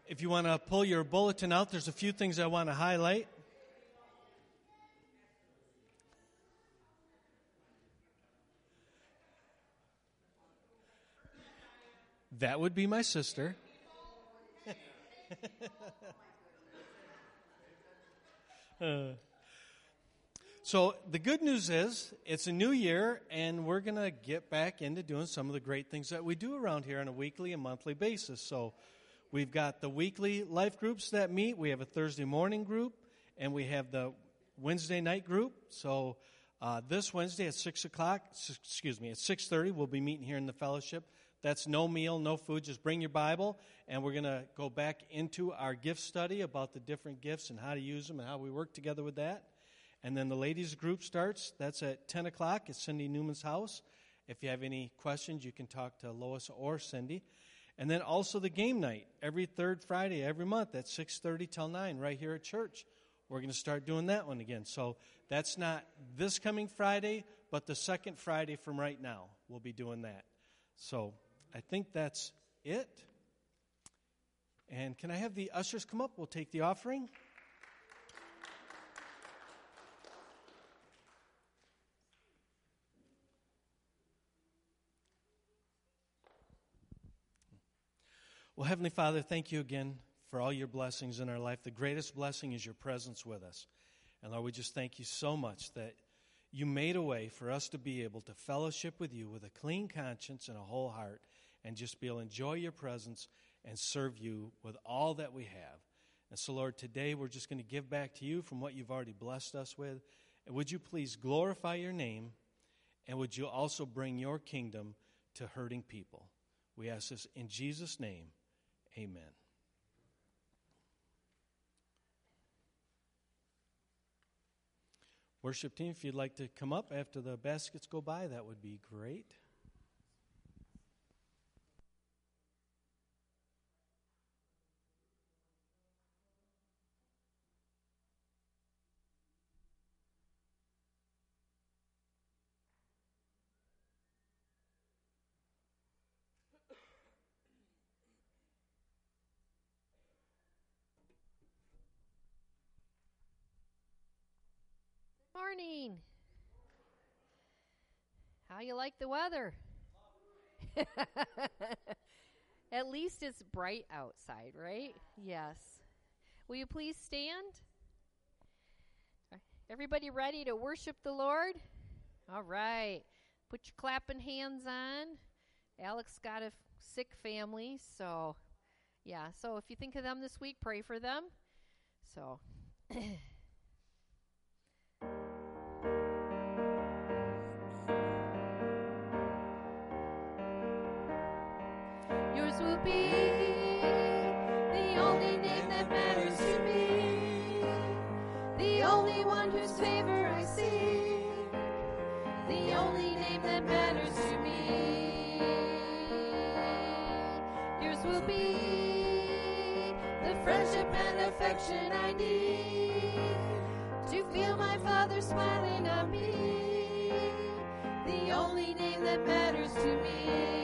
If you want to pull your bulletin out, there's a few things I want to highlight. That would be my sister. So the good news is it's a new year, and we're going to get back into doing some of the great things that we do around here on a weekly and monthly basis. So we've got the weekly life groups that meet. We have a Thursday morning group, and we have the Wednesday night group. So this Wednesday at 6:30, we'll be meeting here in the fellowship. That's no meal, no food. Just bring your Bible, and we're going to go back into our gift study about the different gifts and how to use them and how we work together with that. And then the ladies group starts. That's at 10 o'clock at Cindy Newman's house. If you have any questions, you can talk to Lois or Cindy. And then also the game night, every third Friday, every month at 6:30 till 9 right here at church. We're going to start doing that one again. So that's not this coming Friday, but the second Friday from right now, we'll be doing that. So I think that's it. And can I have the ushers come up? We'll take the offering. Well, Heavenly Father, thank you again for all your blessings in our life. The greatest blessing is your presence with us. And Lord, we just thank you so much that you made a way for us to be able to fellowship with you with a clean conscience and a whole heart and just be able to enjoy your presence and serve you with all that we have. And so, Lord, today we're just going to give back to you from what you've already blessed us with. And would you please glorify your name, and would you also bring your kingdom to hurting people? We ask this in Jesus' name. Amen. Worship team, if you'd like to come up after the baskets go by, that would be great. Morning. How you like the weather? At least it's bright outside, right? Yes. Will you please stand? Everybody ready to worship the Lord? All right. Put your clapping hands on. Alex got a sick family, so yeah. So if you think of them this week, pray for them. So yours will be the only name that matters to me, the only one whose favor I seek, the only name that matters to me. Yours will be the friendship and affection I need to feel my Father smiling on me, the only name that matters to me.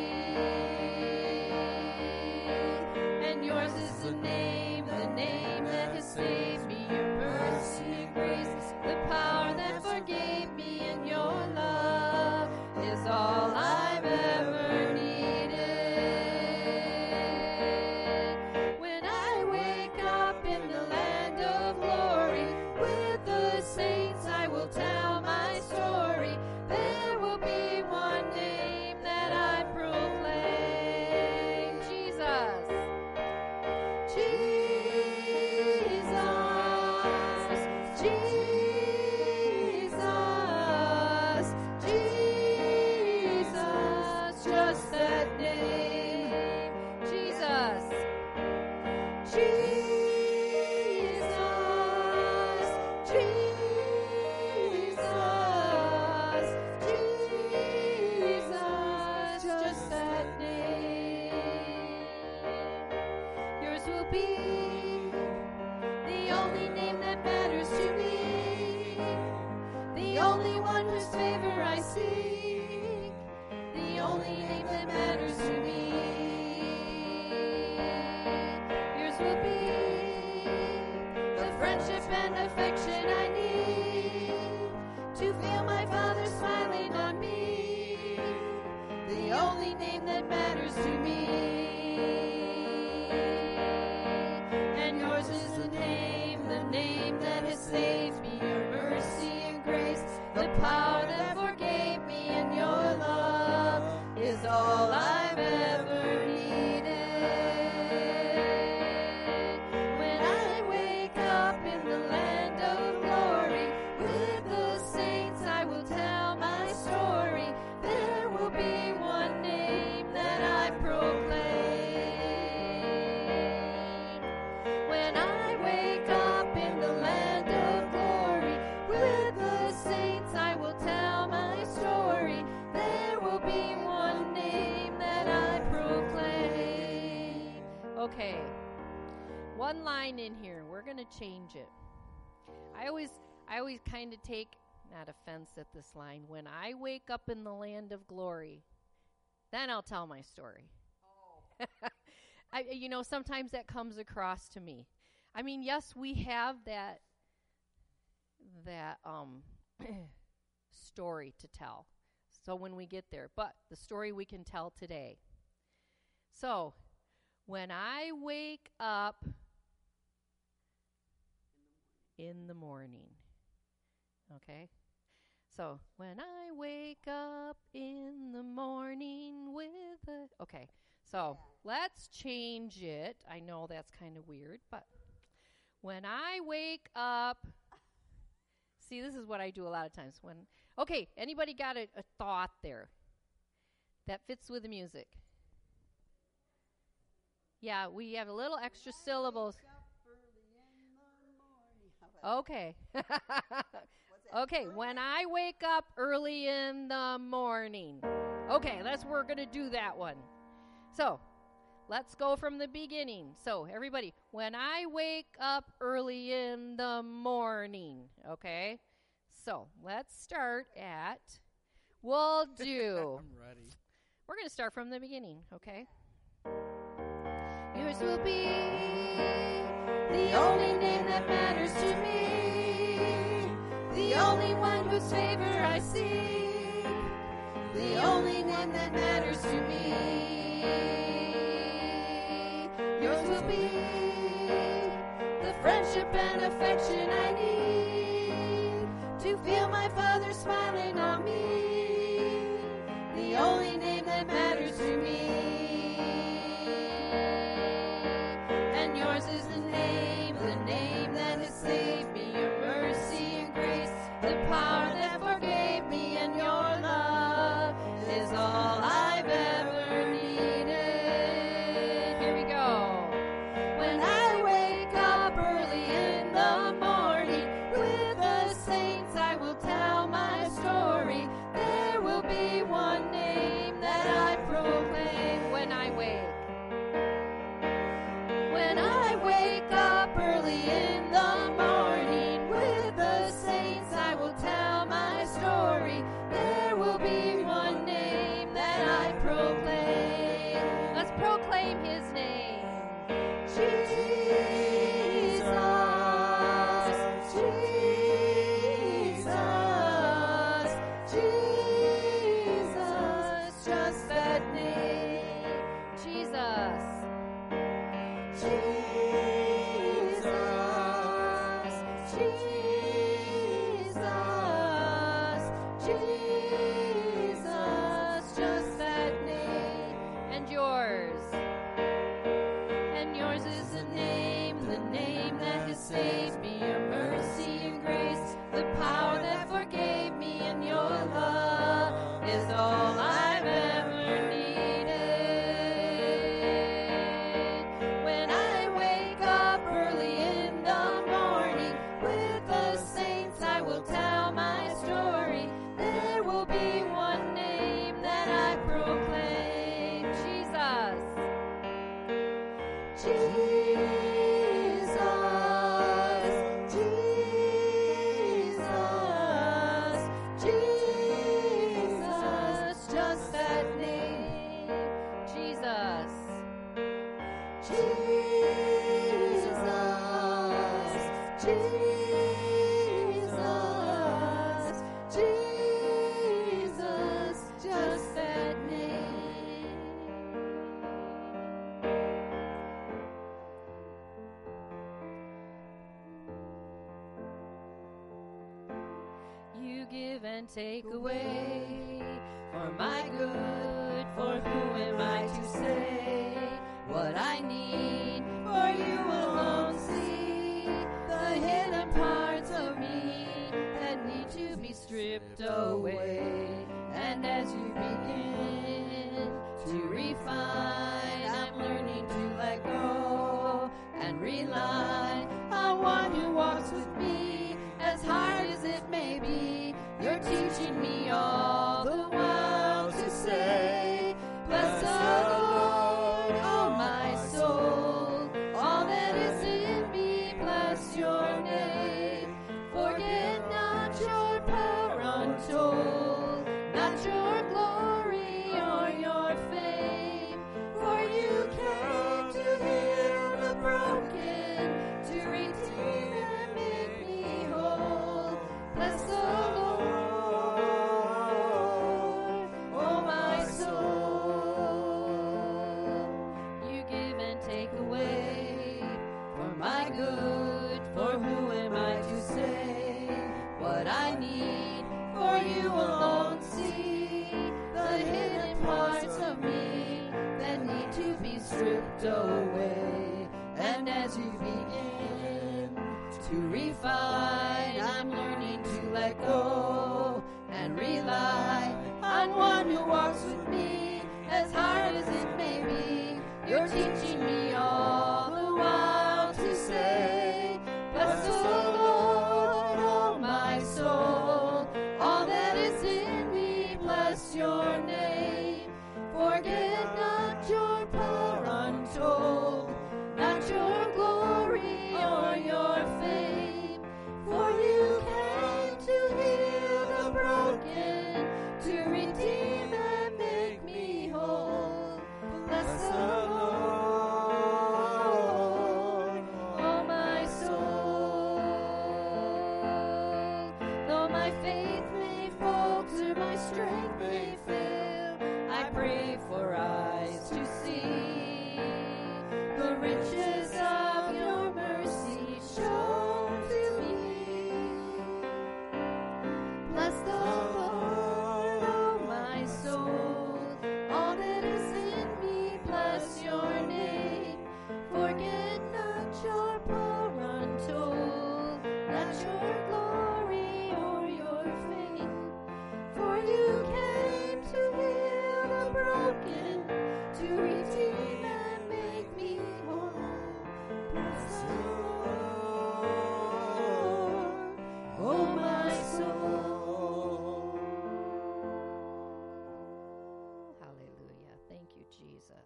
And yours is the name that has saved me, your mercy and grace, the power that forgave me, and your love is all I've ever needed. When I wake up in the land of glory, with the saints I will tell my story. There will be one name that I proclaim, Jesus. Jesus, Jesus, Jesus, just that name, Jesus. Jesus, Jesus, Jesus, just that name. Yours will be the only name that matters to me, the only one whose favor I seek, the only name that matters to me. Yours will line in here. We're going to change it. I always kind of take, not offense at this line, when I wake up in the land of glory, then I'll tell my story. Oh. Sometimes that comes across to me. I mean, yes, we have that story to tell. So when we get there, but the story we can tell today. So, when I wake up in the morning, okay? So, when I wake up in the morning okay, so let's change it. I know that's kind of weird, but when I wake up, see, this is what I do a lot of times. Okay, anybody got a thought there that fits with the music? Yeah, we have a little extra syllables. Okay. Okay, when I wake up early in the morning. Okay, we're going to do that one. So, let's go from the beginning. So, everybody, when I wake up early in the morning, okay? So, let's start at, we'll do. I'm ready. We're going to start from the beginning, okay? Yours will be the only name that matters to me, the only one whose favor I seek, the only name that matters to me. Yours will be the friendship and affection I need to feel my Father smiling on me, the only name that matters to me. And yours is the name that has saved me, your mercy and grace, the power that forgave me, and your love is all I've ever needed. Here we go. When I wake up early in the morning, with the saints I will tell my story. There will be one name that I proclaim when I wake. When I wake up early in the morning, with the saints I will tell my story. There will be one name that I proclaim. Let's proclaim his name. Jesus, Jesus, Jesus, just that name. Jesus. Jesus, Jesus, Jesus, just that name. And yours is the name that has saved me, your mercy and grace, the power that forgave me, and your love is all I've ever needed. When I wake up early in the morning, with the saints I will tell my story. There will be one name that I proclaim. Jesus. Jesus, Jesus, Jesus, just that name. Jesus. Jesus, Jesus, Jesus, just that name. You give and take away for my good, for who am I to say what I need? For you alone see the hidden parts of me that need to be stripped away. And as you begin to refine, I'm learning to let go and rely on one who walks with me. As hard as it may be, you're teaching me all who walks with me, as hard as it may be. You're teaching me all the while to say, bless the Lord, oh my soul, all that is in me, bless your name. Forget not your power untold, not your glory or your fame, for you came to heal the broken, to redeem and make me whole. Bless the Lord, oh my soul. Though my faith may falter, my strength may fail, I pray for eyes to see the riches of your mercy shown to me. Bless the Lord, oh my soul, all that is in me, bless your name. Forget not your power untold, not your glory or your fame, for you came to heal the broken, to redeem and make me whole. Bless the Lord, oh my soul. Hallelujah. Thank you, Jesus.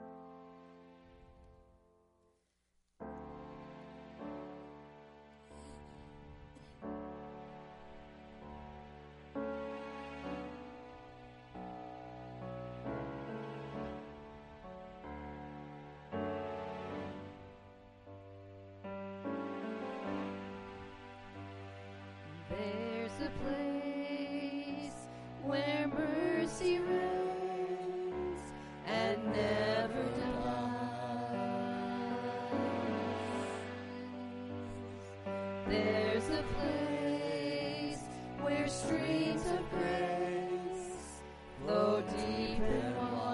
There's a place where mercy reigns and never dies. There's a place where streams of grace flow deep and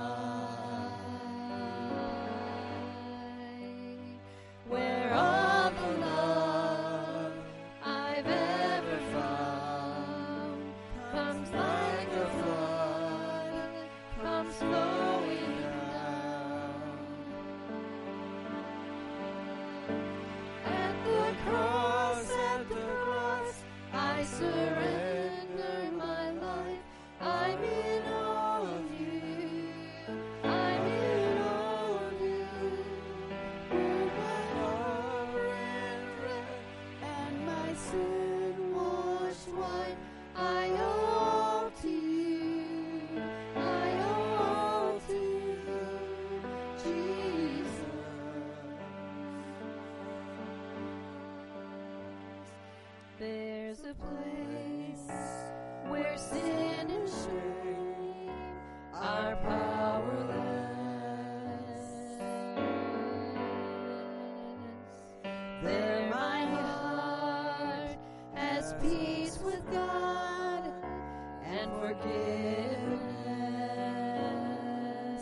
wide, where all the love I've ever found comes like a flood, comes flowing down. At the cross, I surrender my life. I'm in awe of you. I'm in awe of you. You're my lover and friend, and my sin washed white. I owe all to you. I owe all to you, Jesus. There's a place where sin and shame are powerless. There my heart has peace with God and forgiveness,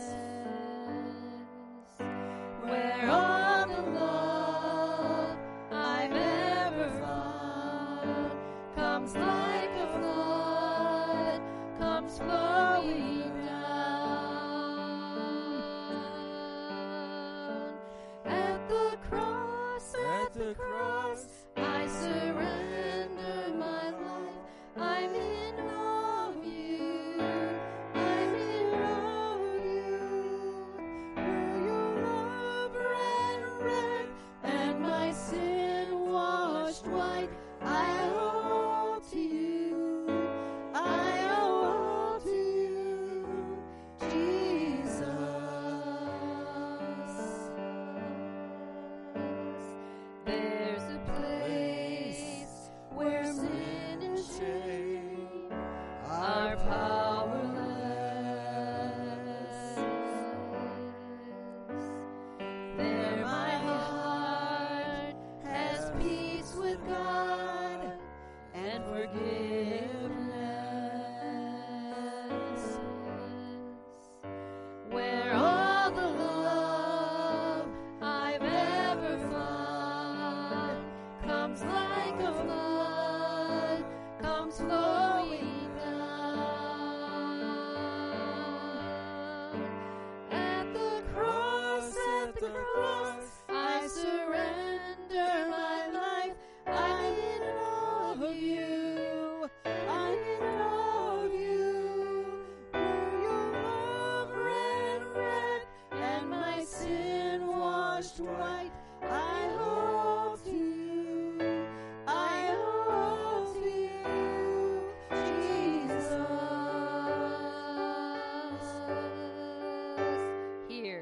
where all the love I've ever found comes like a flood, comes flowing down. At the cross, I surrender my life. I'm in awe of you. I'm in awe of you. Where your love ran red and my sin washed white. I owe all to you. I owe all to you. the cross, I surrender my life. I need all of you. I need all of you. Where your love ran red and my sin washed white, I hold to you. I hold to you, Jesus. Here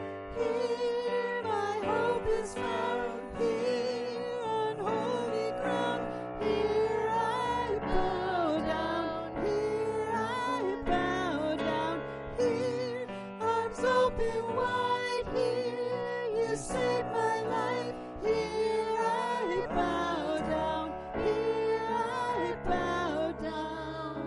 my hope is found. Here on holy ground. Here I bow down. Here I bow down. Here arms open wide. Here you saved my life. Here I bow down. Here I bow down.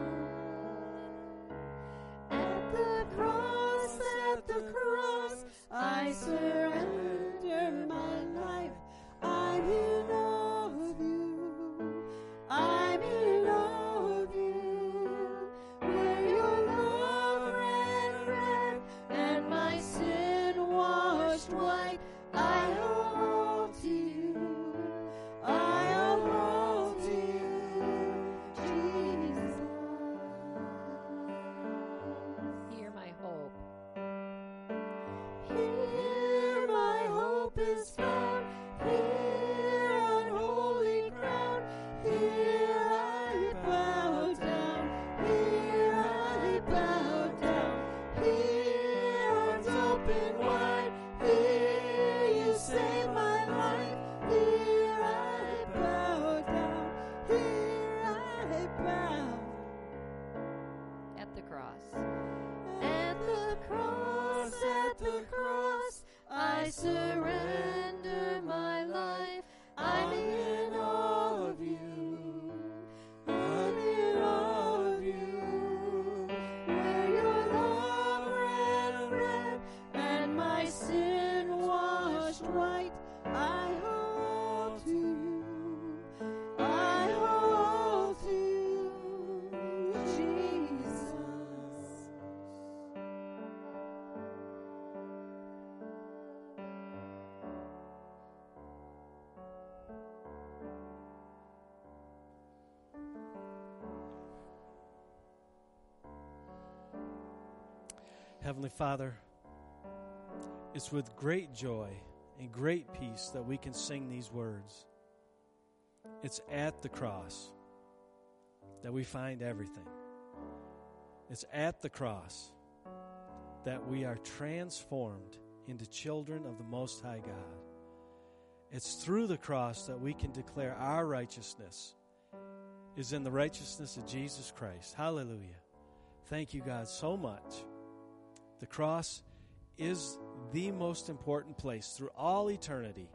At the cross, I surrender my life. I'm in awe of you. I'm in awe of you. Where your love ran red and my sin washed white, I hold to you. I hold to you, Jesus. Hear my hope. Here my hope is found. Here on holy ground. Here I bow down. Here I bow down. Here arms open wide. Here you save my life. Here I bow down. Here I bow. At the cross. At the cross, at the cross, I surrender my life. I'm in awe of you. I'm in awe of you. Where your love ran red and my sin washed white, I hold to you. I hold to you, Jesus. Heavenly Father, it's with great joy and great peace that we can sing these words. It's at the cross that we find everything. It's at the cross that we are transformed into children of the Most High God. It's through the cross that we can declare our righteousness is in the righteousness of Jesus Christ. Hallelujah. Thank you, God, so much. The cross is the most important place through all eternity.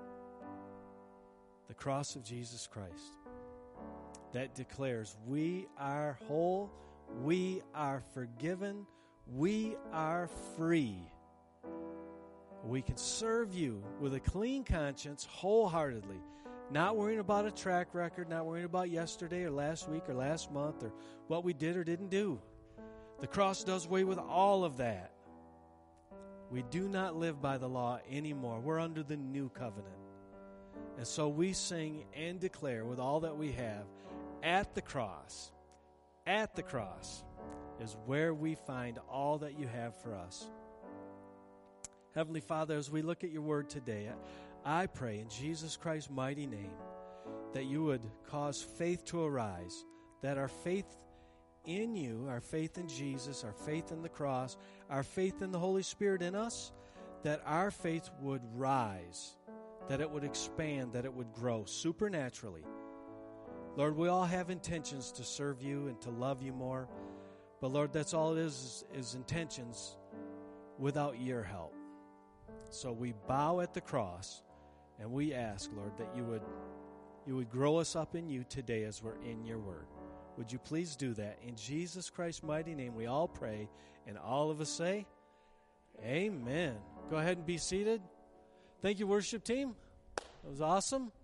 The cross of Jesus Christ that declares we are whole, we are forgiven, we are free. We can serve you with a clean conscience wholeheartedly, not worrying about a track record, not worrying about yesterday or last week or last month or what we did or didn't do. The cross does away with all of that. We do not live by the law anymore. We're under the new covenant. And so we sing and declare with all that we have, at the cross is where we find all that you have for us. Heavenly Father, as we look at your word today, I pray in Jesus Christ's mighty name that you would cause faith to arise, that our faith in you, our faith in Jesus, our faith in the cross, our faith in the Holy Spirit in us, that our faith would rise, that it would expand, that it would grow supernaturally. Lord, we all have intentions to serve you and to love you more, but Lord, that's all it is intentions without your help. So we bow at the cross and we ask, Lord, that you would grow us up in you today as we're in your word. Would you please do that? In Jesus Christ's mighty name, we all pray, and all of us say, amen. Go ahead and be seated. Thank you, worship team. That was awesome.